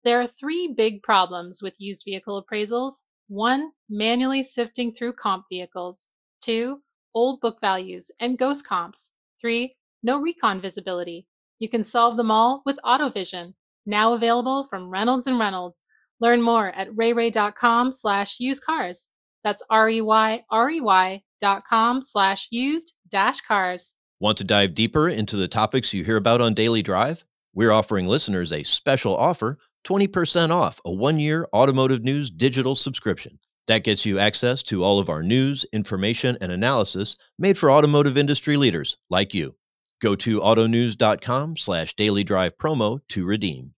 There are three big problems with used vehicle appraisals. One, manually sifting through comp vehicles. Two, old book values and ghost comps. Three, no recon visibility. You can solve them all with AutoVision, now available from Reynolds and Reynolds. Learn more at rayray.com/used-cars. That's REYREY.com/used-cars. Want to dive deeper into the topics you hear about on Daily Drive? We're offering listeners a special offer, 20% off a 1-year Automotive News digital subscription. That gets you access to all of our news, information, and analysis made for automotive industry leaders like you. Go to autonews.com/Daily Drive promo to redeem.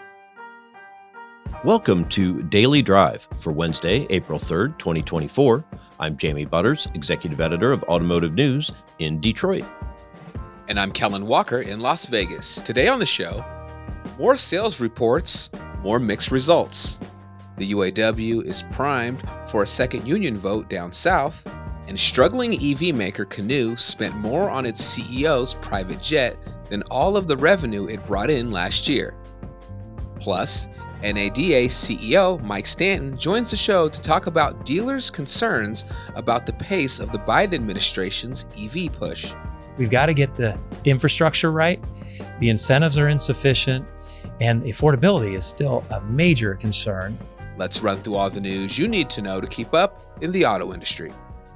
Welcome to Daily Drive for Wednesday, April 3rd, 2024. I'm Jamie Butters, Executive Editor of Automotive News in Detroit. And I'm Kellen Walker in Las Vegas. Today on the show, more sales reports, more mixed results. The UAW is primed for a second union vote down south, and struggling EV maker Canoo spent more on its CEO's private jet than all of the revenue it brought in last year. Plus, NADA CEO Mike Stanton joins the show to talk about dealers' concerns about the pace of the Biden administration's EV push. We've got to get the infrastructure right. The incentives are insufficient, and affordability is still a major concern. Let's run through all the news you need to know to keep up in the auto industry.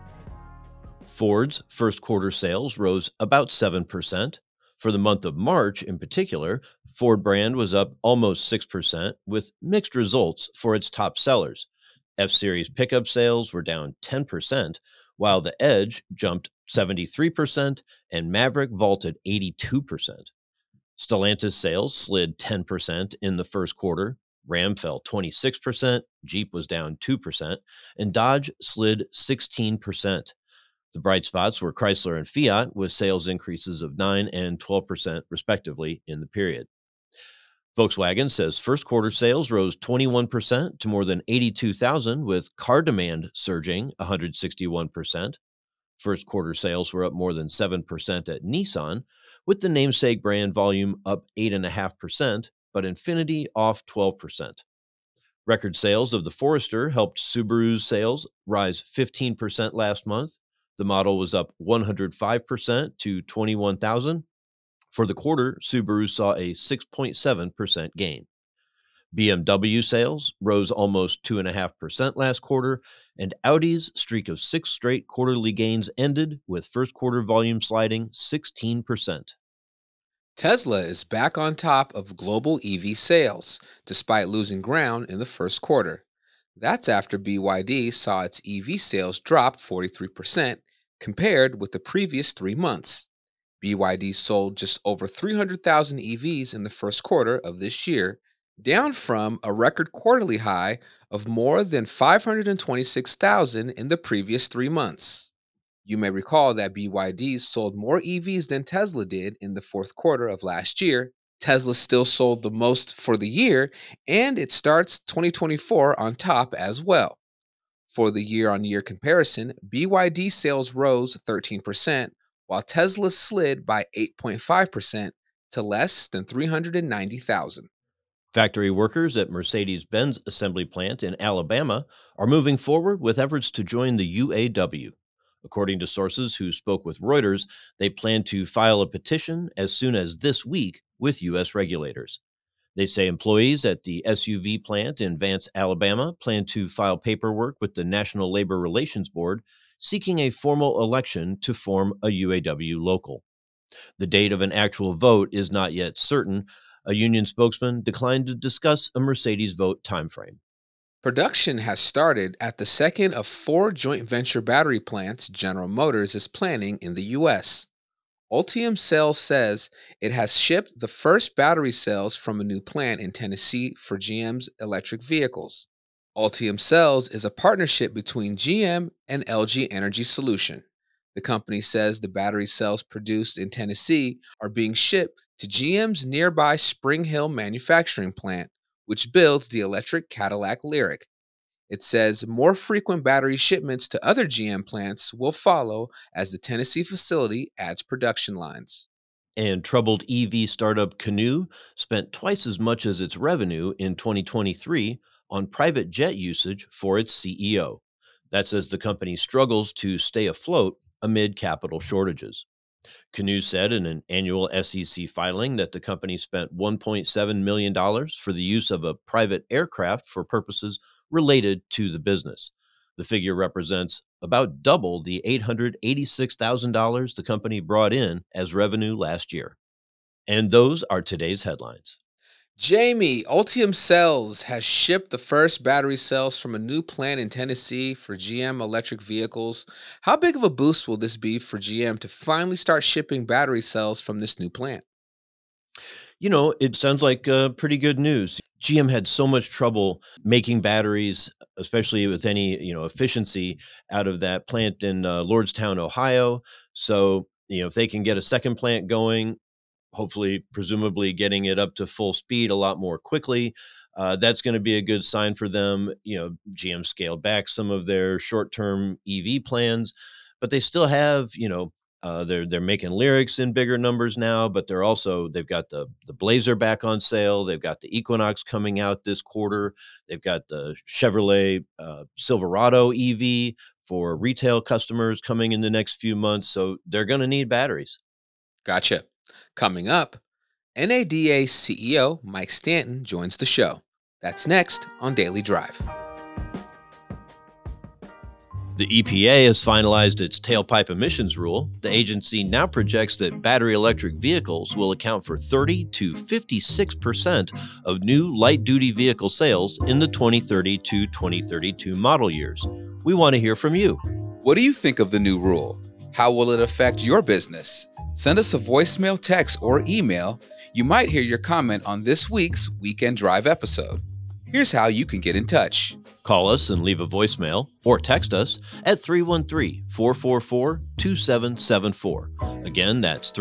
Ford's first quarter sales rose about 7%. For the month of March in particular, Ford brand was up almost 6%, with mixed results for its top sellers. F-Series pickup sales were down 10%, while the Edge jumped 73% and Maverick vaulted 82%. Stellantis sales slid 10% in the first quarter. Ram fell 26%, Jeep was down 2%, and Dodge slid 16%. The bright spots were Chrysler and Fiat, with sales increases of 9% and 12% respectively in the period. Volkswagen says first quarter sales rose 21% to more than 82,000, with car demand surging 161%. First quarter sales were up more than 7% at Nissan, with the namesake brand volume up 8.5%, but Infiniti off 12%. Record sales of the Forester helped Subaru's sales rise 15% last month. The model was up 105% to 21,000. For the quarter, Subaru saw a 6.7% gain. BMW sales rose almost 2.5% last quarter, and Audi's streak of 6 straight quarterly gains ended with first quarter volume sliding 16%. Tesla is back on top of global EV sales, despite losing ground in the first quarter. That's after BYD saw its EV sales drop 43% compared with the previous 3 months. BYD sold just over 300,000 EVs in the first quarter of this year, down from a record quarterly high of more than 526,000 in the previous 3 months. You may recall that BYD sold more EVs than Tesla did in the fourth quarter of last year. Tesla still sold the most for the year, and it starts 2024 on top as well. For the year-on-year comparison, BYD sales rose 13%, while Tesla slid by 8.5% to less than 390,000. Factory workers at Mercedes-Benz assembly plant in Alabama are moving forward with efforts to join the UAW. According to sources who spoke with Reuters, they plan to file a petition as soon as this week with U.S. regulators. They say employees at the SUV plant in Vance, Alabama, plan to file paperwork with the National Labor Relations Board seeking a formal election to form a UAW local. The date of an actual vote is not yet certain. A union spokesman declined to discuss a Mercedes vote timeframe. Production has started at the second of 4 joint venture battery plants General Motors is planning in the U.S. Ultium Cells says it has shipped the first battery cells from a new plant in Tennessee for GM's electric vehicles. Ultium Cells is a partnership between GM and LG Energy Solution. The company says the battery cells produced in Tennessee are being shipped to GM's nearby Spring Hill manufacturing plant, which builds the electric Cadillac Lyriq. It says more frequent battery shipments to other GM plants will follow as the Tennessee facility adds production lines. And troubled EV startup Canoo spent twice as much as its revenue in 2023 on private jet usage for its CEO. That's as the company struggles to stay afloat amid capital shortages. Canoo said in an annual SEC filing that the company spent $1.7 million for the use of a private aircraft for purposes related to the business. The figure represents about double the $886,000 the company brought in as revenue last year. And those are today's headlines. Jamie, Ultium Cells has shipped the first battery cells from a new plant in Tennessee for GM electric vehicles. How big of a boost will this be for GM to finally start shipping battery cells from this new plant? It sounds like pretty good news. GM had so much trouble making batteries, especially with any, efficiency out of that plant in Lordstown, Ohio. So, if they can get a second plant going, hopefully, presumably getting it up to full speed a lot more quickly, that's going to be a good sign for them. GM scaled back some of their short-term EV plans, but they still have, they're making Lyrics in bigger numbers now, but they've got the Blazer back on sale. They've got the Equinox coming out this quarter. They've got the Chevrolet Silverado EV for retail customers coming in the next few months. So they're going to need batteries. Gotcha. Coming up, NADA CEO Mike Stanton joins the show. That's next on Daily Drive. The EPA has finalized its tailpipe emissions rule. The agency now projects that battery electric vehicles will account for 30 to 56% of new light-duty vehicle sales in the 2030 to 2032 model years. We want to hear from you. What do you think of the new rule? How will it affect your business? Send us a voicemail, text, or email. You might hear your comment on this week's Weekend Drive episode. Here's how you can get in touch. Call us and leave a voicemail or text us at 313-444-2774. Again, that's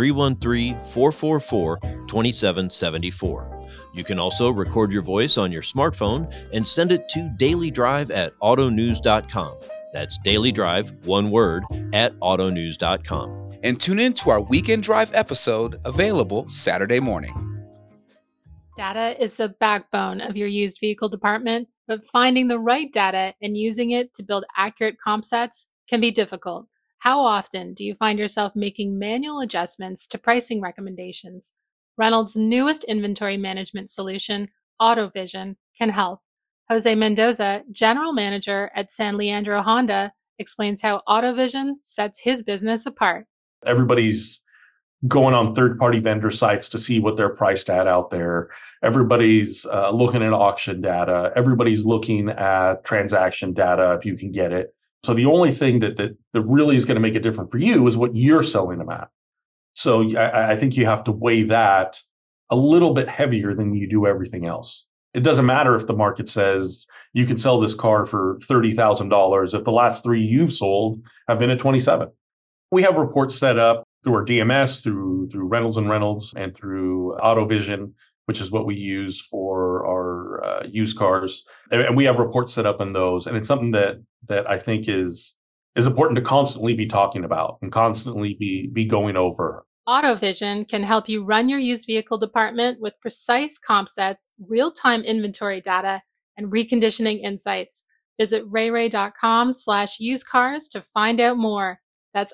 313-444-2774. You can also record your voice on your smartphone and send it to dailyDrive@autonews.com. That's Daily Drive, one word, @autonews.com. And tune in to our Weekend Drive episode, available Saturday morning. Data is the backbone of your used vehicle department, but finding the right data and using it to build accurate comp sets can be difficult. How often do you find yourself making manual adjustments to pricing recommendations? Reynolds' newest inventory management solution, AutoVision, can help. Jose Mendoza, general manager at San Leandro Honda, explains how AutoVision sets his business apart. Everybody's going on third-party vendor sites to see what they're priced at out there. Everybody's looking at auction data. Everybody's looking at transaction data if you can get it. So the only thing that really is going to make it different for you is what you're selling them at. So I think you have to weigh that a little bit heavier than you do everything else. It doesn't matter if the market says you can sell this car for $30,000 if the last three you've sold have been at 27. We have reports set up through our DMS, through Reynolds and Reynolds, and through AutoVision, which is what we use for our used cars. And we have reports set up in those. And it's something that I think is important to constantly be talking about and constantly be going over. AutoVision can help you run your used vehicle department with precise comp sets, real-time inventory data, and reconditioning insights. Visit rayray.com/usedcars to find out more. That's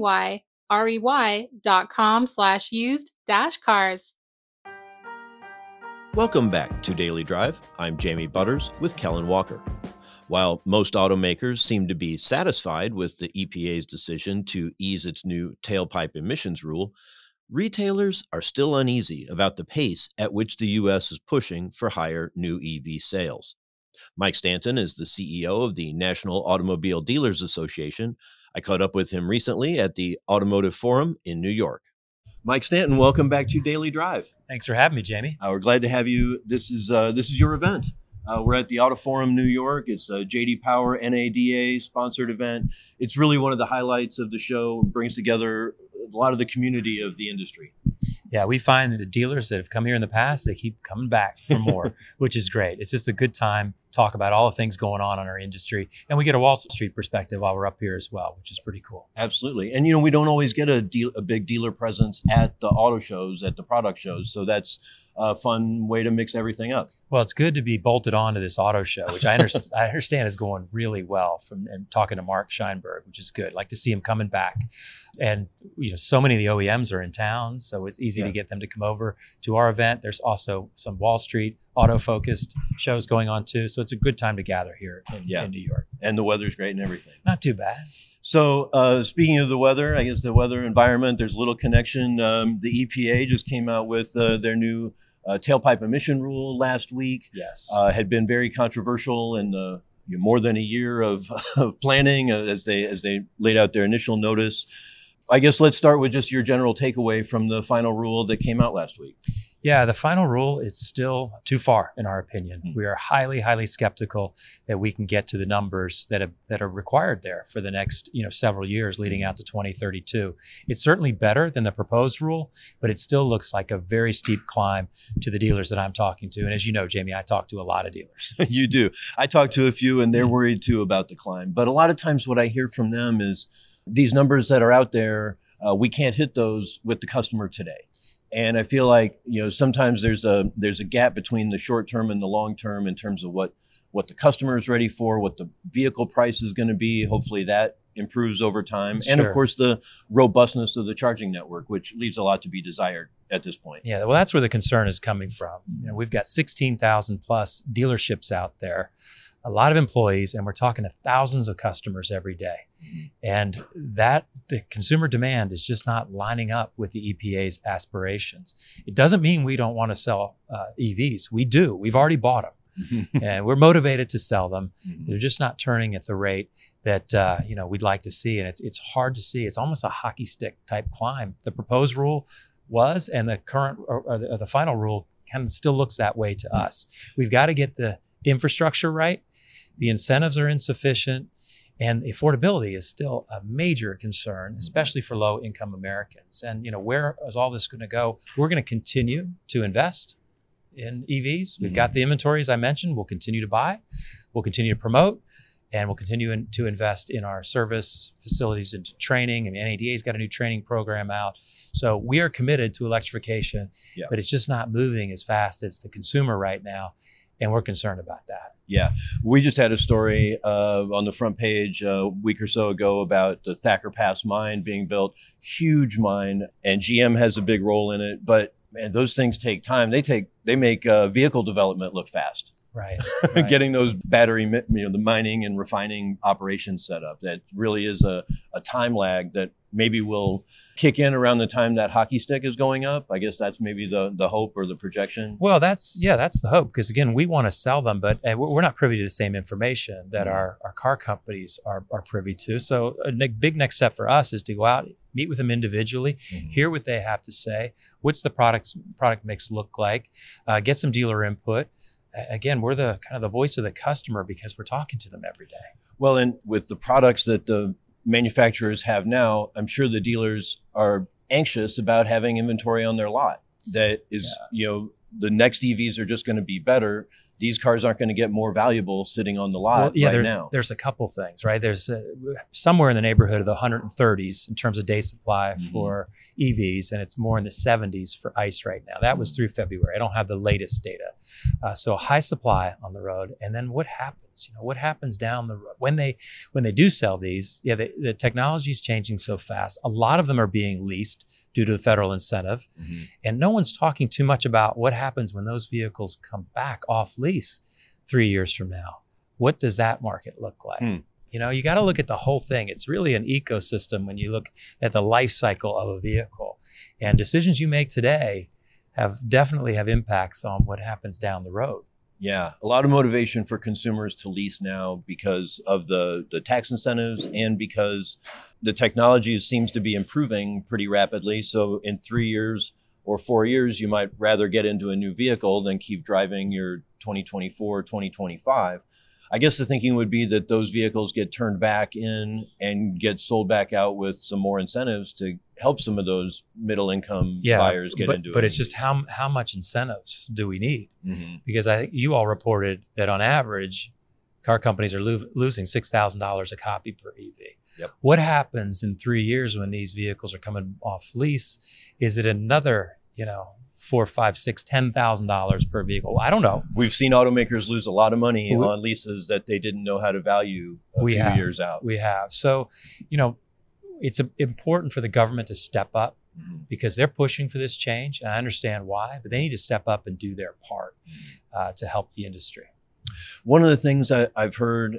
rey.com/used-cars. Welcome back to Daily Drive. I'm Jamie Butters with Kellen Walker. While most automakers seem to be satisfied with the EPA's decision to ease its new tailpipe emissions rule, retailers are still uneasy about the pace at which the U.S. is pushing for higher new EV sales. Mike Stanton is the CEO of the National Automobile Dealers Association. I caught up with him recently at the Automotive Forum in New York. Mike Stanton, welcome back to Daily Drive. Thanks for having me, Jamie. We're glad to have you. This is your event. We're at the Auto Forum New York. It's a J.D. Power NADA sponsored event. It's really one of the highlights of the show. It brings together a lot of the community of the industry. Yeah, we find that the dealers that have come here in the past, they keep coming back for more, which is great. It's just a good time talk about all the things going on in our industry. And we get a Wall Street perspective while we're up here as well, which is pretty cool. Absolutely. And, we don't always get a big dealer presence at the auto shows, at the product shows. So that's a fun way to mix everything up. Well, it's good to be bolted on to this auto show, which I understand is going really well and talking to Mark Scheinberg, which is good. Like to see him coming back. And, so many of the OEMs are in town, so it's easy to get them to come over to our event. There's also some Wall Street auto-focused shows going on too. So it's a good time to gather here in New York. And the weather's great and everything. Not too bad. So speaking of the weather, I guess the weather environment, there's a little connection. The EPA just came out with their new tailpipe emission rule last week. Yes. Had been very controversial in more than a year of planning as they laid out their initial notice. I guess let's start with just your general takeaway from the final rule that came out last week. Yeah, the final rule, it's still too far, in our opinion. Mm-hmm. We are highly, highly skeptical that we can get to the numbers that are required there for the next several years leading out to 2032. It's certainly better than the proposed rule, but it still looks like a very steep climb to the dealers that I'm talking to. And as you know, Jamie, I talk to a lot of dealers. You do. I talk to a few, and they're worried too about the climb. But a lot of times what I hear from them is these numbers that are out there, we can't hit those with the customer today. And I feel like, sometimes there's a gap between the short term and the long term in terms of what the customer is ready for, what the vehicle price is going to be. Hopefully that improves over time. Sure. And of course, the robustness of the charging network, which leaves a lot to be desired at this point. Yeah, well, that's where the concern is coming from. We've got 16,000 plus dealerships out there, a lot of employees, and we're talking to thousands of customers every day. And the consumer demand is just not lining up with the EPA's aspirations. It doesn't mean we don't want to sell EVs. We do. We've already bought them. And we're motivated to sell them. They're just not turning at the rate that we'd like to see. And it's hard to see. It's almost a hockey stick type climb. The proposed rule was, and the current or the final rule kind of still looks that way to us. We've got to get the infrastructure right. The incentives are insufficient. And affordability is still a major concern, especially for low-income Americans. And, where is all this going to go? We're going to continue to invest in EVs. We've got the inventory, as I mentioned. We'll continue to buy. We'll continue to promote. And we'll continue to invest in our service facilities and training. And NADA's got a new training program out. So we are committed to electrification, but it's just not moving as fast as the consumer right now. And we're concerned about that. Yeah. We just had a story on the front page a week or so ago about the Thacker Pass mine being built. Huge mine, and GM has a big role in it. But man, those things take time. They make vehicle development look fast. Right. Getting those battery, the mining and refining operations set up. That really is a time lag that maybe will kick in around the time that hockey stick is going up. I guess that's maybe the hope or the projection. Well, that's the hope, because again, we want to sell them, but we're not privy to the same information that our car companies are privy to. So a big next step for us is to go out, meet with them individually, hear what they have to say. What's the product mix look like? Get some dealer input. Again, we're the kind of the voice of the customer because we're talking to them every day. Well, and with the products that the manufacturers have now, I'm sure the dealers are anxious about having inventory on their lot. That is, the next EVs are just going to be better. These cars aren't going to get more valuable sitting on the lot now. There's a couple things, right? There's somewhere in the neighborhood of the 130s in terms of day supply for EVs, and it's more in the 70s for ICE right now. That was through February. I don't have the latest data. So high supply on the road. And then what happens? What happens down the road? When they do sell these, the technology is changing so fast. A lot of them are being leased due to the federal incentive. And no one's talking too much about what happens when those vehicles come back off lease 3 years from now. What does that market look like? You got to look at the whole thing. It's really an ecosystem when you look at the life cycle of a vehicle. And decisions you make today definitely have impacts on what happens down the road. Yeah, a lot of motivation for consumers to lease now because of the tax incentives and because the technology seems to be improving pretty rapidly. So in 3 years or 4 years, you might rather get into a new vehicle than keep driving your 2024, 2025. I guess the thinking would be that those vehicles get turned back in and get sold back out with some more incentives to help some of those middle income buyers get into it. But it's just how much incentives do we need? Mm-hmm. Because I think you all reported that on average, car companies are losing $6,000 a copy per EV. Yep. What happens in 3 years when these vehicles are coming off lease? Is it another, $4,000, $5,000, $6,000, $10,000 per vehicle? I don't know. We've seen automakers lose a lot of money on leases that they didn't know how to value a few years out. We have. So, it's important for the government to step up because they're pushing for this change. And I understand why, but they need to step up and do their part to help the industry. One of the things I've heard,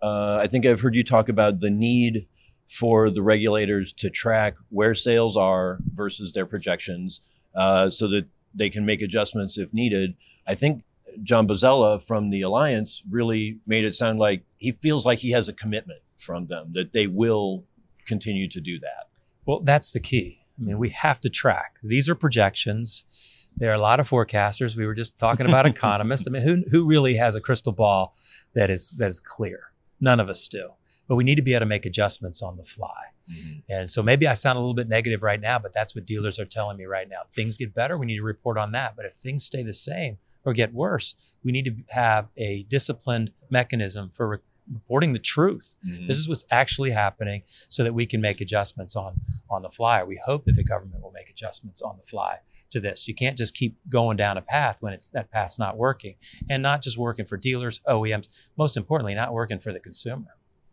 I think I've heard you talk about the need for the regulators to track where sales are versus their projections so that they can make adjustments if needed. I think John Bozzella from the Alliance really made it sound like he feels like he has a commitment from them that they will continue to do that. Well, that's the key. I mean, we have to track. These are projections. There are a lot of forecasters. We were just talking about economists. I mean, who really has a crystal ball that is clear? None of us do. But we need to be able to make adjustments on the fly. Mm-hmm. And so maybe I sound a little bit negative right now, but that's what dealers are telling me right now. Things get better, we need to report on that. But if things stay the same or get worse, we need to have a disciplined mechanism for reporting the truth. Mm-hmm. This is what's actually happening so that we can make adjustments on the fly. We hope that the government will make adjustments on the fly to this. You can't just keep going down a path when that path's not working, and not just working for dealers, OEMs, most importantly, not working for the consumer.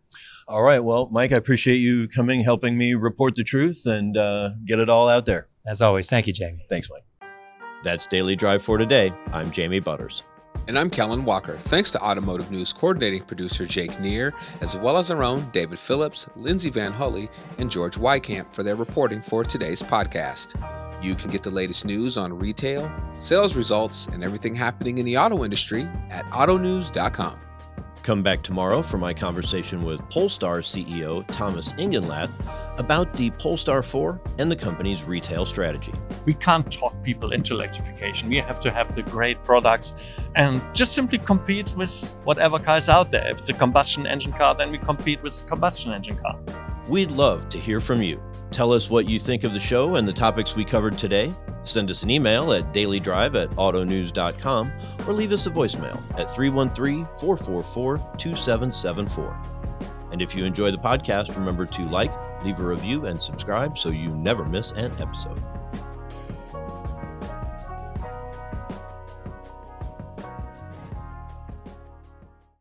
All right. Well, Mike, I appreciate you coming, helping me report the truth and get it all out there. As always, thank you, Jamie. Thanks, Mike. That's Daily Drive for today. I'm Jamie Butters. And I'm Kellen Walker. Thanks to Automotive News coordinating producer Jake Neer, as well as our own David Phillips, Lindsay Van Hully, and George Wykamp for their reporting for today's podcast. You can get the latest news on retail, sales results, and everything happening in the auto industry at autonews.com. Come back tomorrow for my conversation with Polestar CEO Thomas Ingenlath about the Polestar 4 and the company's retail strategy. We can't talk people into electrification. We have to have the great products and just simply compete with whatever car is out there. If it's a combustion engine car, then we compete with a combustion engine car. We'd love to hear from you. Tell us what you think of the show and the topics we covered today. Send us an email at dailydrive@autonews.com or leave us a voicemail at 313-444-2774. And if you enjoy the podcast, remember to like, leave a review, and subscribe so you never miss an episode.